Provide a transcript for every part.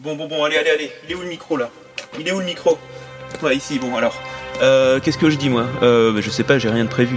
Bon, allez, il est où le micro là? Ouais, ici, bon alors. Qu'est-ce que je dis moi? Je sais pas, j'ai rien de prévu.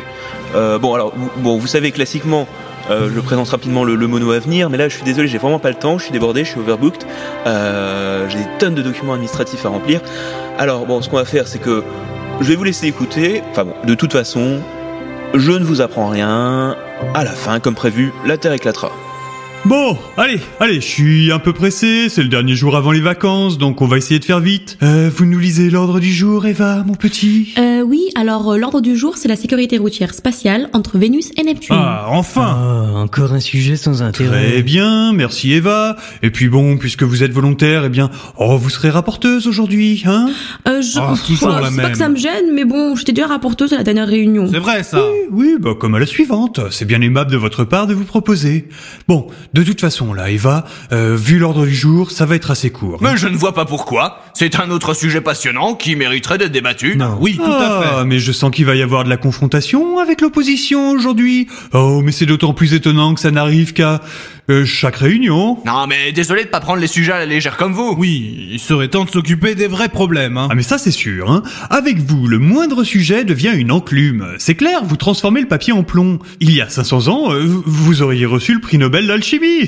Vous savez, classiquement, je présente rapidement le mono à venir, mais là je suis désolé, j'ai vraiment pas le temps, je suis débordé, je suis overbooked. J'ai des tonnes de documents administratifs à remplir. Alors bon, ce qu'on va faire, c'est que je vais vous laisser écouter. Enfin bon, de toute façon, je ne vous apprends rien. À la fin, comme prévu, la Terre éclatera. Bon, allez, je suis un peu pressé, c'est le dernier jour avant les vacances, donc on va essayer de faire vite. Vous nous lisez l'ordre du jour, Eva, mon petit? Oui, alors l'ordre du jour, c'est la sécurité routière spatiale entre Vénus et Neptune. Ah, enfin! Encore un sujet sans intérêt. Très bien, merci Eva. Et puis bon, puisque vous êtes volontaire, vous serez rapporteuse aujourd'hui, hein? C'est pas que ça me gêne, mais bon, j'étais déjà rapporteuse à la dernière réunion. C'est vrai ça? Oui, comme à la suivante. C'est bien aimable de votre part de vous proposer. Bon, de toute façon là, Eva, vu l'ordre du jour, ça va être assez court. Mais je ne vois pas pourquoi. C'est un autre sujet passionnant qui mériterait d'être débattu. Non. Oui, tout à fait. Mais je sens qu'il va y avoir de la confrontation avec l'opposition aujourd'hui. Oh, mais c'est d'autant plus étonnant que ça n'arrive qu'à chaque réunion. Non, mais désolé de pas prendre les sujets à la légère comme vous. Oui, il serait temps de s'occuper des vrais problèmes. Ah mais ça c'est sûr, hein. Avec vous, le moindre sujet devient une enclume. C'est clair, vous transformez le papier en plomb. Il y a 500 ans, vous auriez reçu le prix Nobel d'alchimie.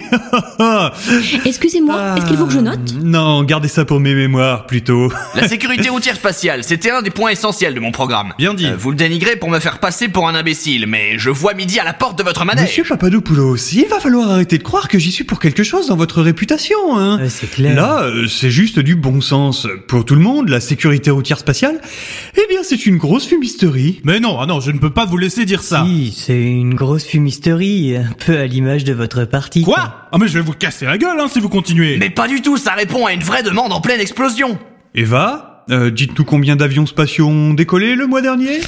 Excusez-moi, est-ce qu'il faut que je note? Non, gardez ça pour mes mémoires, plutôt. La sécurité routière spatiale, c'était un des points essentiels de mon programme. Bien dit. Vous le dénigrez pour me faire passer pour un imbécile, mais je vois midi à la porte de votre manège. Monsieur Papadopoulos, il va falloir arrêter de croire que j'y suis pour quelque chose dans votre réputation, hein. C'est clair. Là, c'est juste du bon sens. Pour tout le monde, la sécurité routière spatiale, c'est une grosse fumisterie. Mais non, je ne peux pas vous laisser dire ça. Si, c'est une grosse fumisterie, un peu à l'image de votre parti. Quoi? Mais je vais vous casser la gueule, si vous continuez. Mais pas du tout, ça répond à une vraie demande en pleine explosion. Eva, dites-nous combien d'avions spatiaux ont décollé le mois dernier?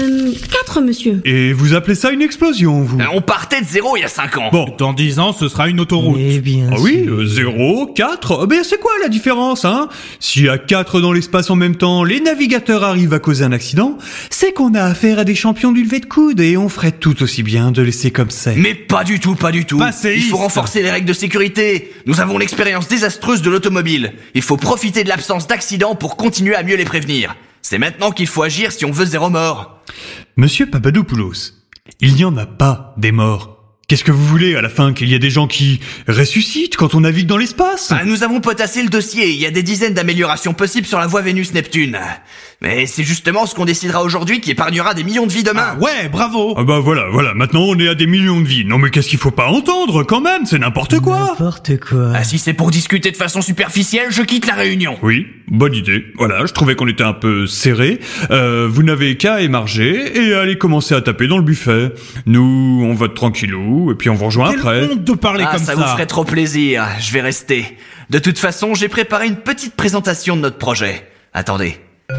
4, monsieur. Et vous appelez ça une explosion, vous? On partait de 0 il y a 5 ans. Bon. Dans 10 ans, ce sera une autoroute. Eh bien oui, 0, 4, c'est quoi la différence, hein? Si à 4 dans l'espace en même temps, les navigateurs arrivent à causer un accident, c'est qu'on a affaire à des champions du lever de coude et on ferait tout aussi bien de laisser comme c'est. Mais pas du tout. Passéiste. Il faut renforcer les règles de sécurité. Nous avons l'expérience désastreuse de l'automobile. Il faut profiter de l'absence d'accidents pour continuer à mieux les prévenir. C'est maintenant qu'il faut agir si on veut 0 mort. Monsieur Papadopoulos, il n'y en a pas des morts. Qu'est-ce que vous voulez à la fin, qu'il y ait des gens qui ressuscitent quand on navigue dans l'espace? Nous avons potassé le dossier, il y a des dizaines d'améliorations possibles sur la voie Vénus-Neptune. Mais c'est justement ce qu'on décidera aujourd'hui qui épargnera des millions de vies demain. Ouais, bravo. Voilà, maintenant on est à des millions de vies. Non mais qu'est-ce qu'il faut pas entendre quand même, c'est n'importe quoi. N'importe quoi. Si c'est pour discuter de façon superficielle, je quitte la réunion. Oui, bonne idée. Voilà, je trouvais qu'on était un peu serré. Vous n'avez qu'à émarger et aller commencer à taper dans le buffet. Nous, on vote tranquillou et puis on vous rejoint après. Quelle honte de parler comme ça. Ça vous ferait trop plaisir, je vais rester. De toute façon, j'ai préparé une petite présentation de notre projet. Attendez.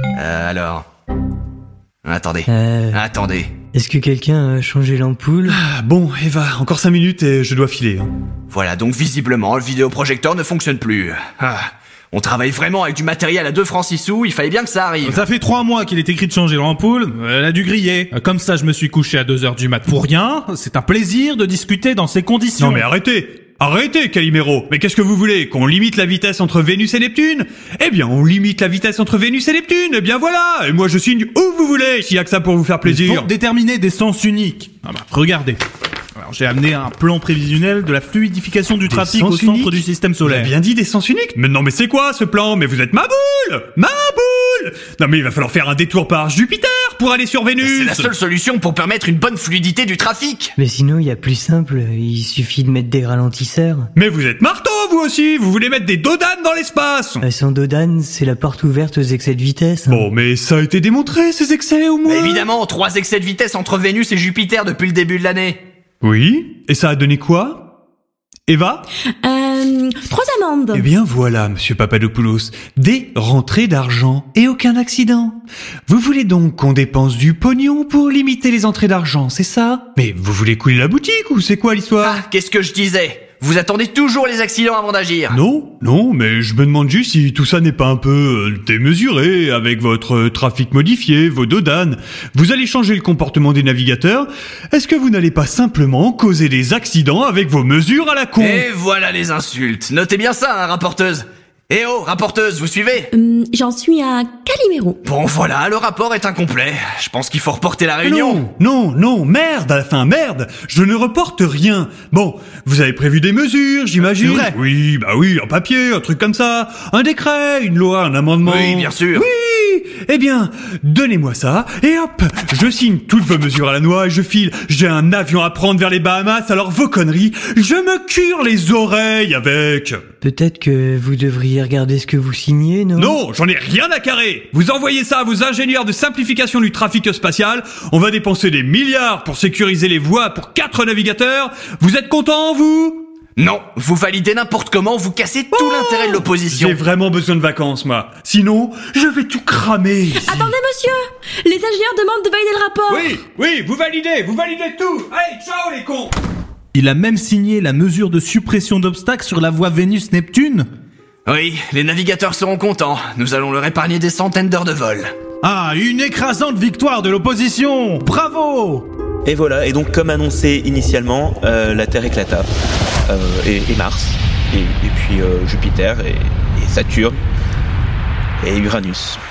Attendez. Est-ce que quelqu'un a changé l'ampoule? Bon, Eva, encore 5 minutes et je dois filer. Voilà, donc visiblement, le vidéoprojecteur ne fonctionne plus. On travaille vraiment avec du matériel à 2 francs 6 sous, il fallait bien que ça arrive. Ça fait 3 mois qu'il est écrit de changer l'ampoule, elle a dû griller. Comme ça, je me suis couché à 2h du mat pour rien. C'est un plaisir de discuter dans ces conditions. Non mais Arrêtez, Calimero. Mais qu'est-ce que vous voulez? Qu'on limite la vitesse entre Vénus et Neptune? On limite la vitesse entre Vénus et Neptune. Voilà. Et moi, je signe où vous voulez, s'il y a que ça pour vous faire plaisir. Il faut déterminer des sens uniques. Regardez. Alors, j'ai amené un plan prévisionnel de la fluidification du trafic au centre du système solaire. Vous avez bien dit des sens uniques? Mais non, mais c'est quoi ce plan? Mais vous êtes ma boule! Non mais il va falloir faire un détour par Jupiter pour aller sur Vénus. C'est la seule solution pour permettre une bonne fluidité du trafic. Mais sinon, il y a plus simple, il suffit de mettre des ralentisseurs. Mais vous êtes marteau, vous aussi. Vous voulez mettre des dodanes dans l'espace. Sans dodane, c'est la porte ouverte aux excès de vitesse. Bon, mais ça a été démontré, ces excès, au moins. Mais évidemment, 3 excès de vitesse entre Vénus et Jupiter depuis le début de l'année. Oui, et ça a donné quoi? Eva? 3 amendes. Voilà, monsieur Papadopoulos. Des rentrées d'argent et aucun accident. Vous voulez donc qu'on dépense du pognon pour limiter les entrées d'argent, c'est ça? Mais vous voulez couler la boutique ou c'est quoi l'histoire? Qu'est-ce que je disais? Vous attendez toujours les accidents avant d'agir. Non, mais je me demande juste si tout ça n'est pas un peu démesuré avec votre trafic modifié, vos dodanes. Vous allez changer le comportement des navigateurs. Est-ce que vous n'allez pas simplement causer des accidents avec vos mesures à la con? Et voilà les insultes. Notez bien ça, rapporteuse. Eh oh, rapporteuse, vous suivez? J'en suis à Calimero. Bon voilà, le rapport est incomplet. Je pense qu'il faut reporter la réunion. Non, merde, à la fin, merde. Je ne reporte rien. Bon, vous avez prévu des mesures, j'imagine. C'est vrai. Oui, un papier, un truc comme ça. Un décret, une loi, un amendement. Oui, bien sûr. Oui. Eh bien, donnez-moi ça, et hop, je signe toutes vos mesures à la noix et je file. J'ai un avion à prendre vers les Bahamas, alors vos conneries, je me cure les oreilles avec. Peut-être que vous devriez regarder ce que vous signez, non? Non, j'en ai rien à carrer. Vous envoyez ça à vos ingénieurs de simplification du trafic spatial. On va dépenser des milliards pour sécuriser les voies pour 4 navigateurs. Vous êtes contents, vous? Non, vous validez n'importe comment, vous cassez tout l'intérêt de l'opposition. J'ai vraiment besoin de vacances, moi. Sinon, je vais tout cramer ici. Attendez, monsieur! Les ingénieurs demandent de valider le rapport. Oui, vous validez tout. Allez, ciao les cons. Il a même signé la mesure de suppression d'obstacles sur la voie Vénus-Neptune. Oui, les navigateurs seront contents. Nous allons leur épargner des centaines d'heures de vol. Ah, une écrasante victoire de l'opposition. Bravo! Et voilà, et donc comme annoncé initialement, la Terre éclata, et Mars, et puis Jupiter, et Saturne, et Uranus.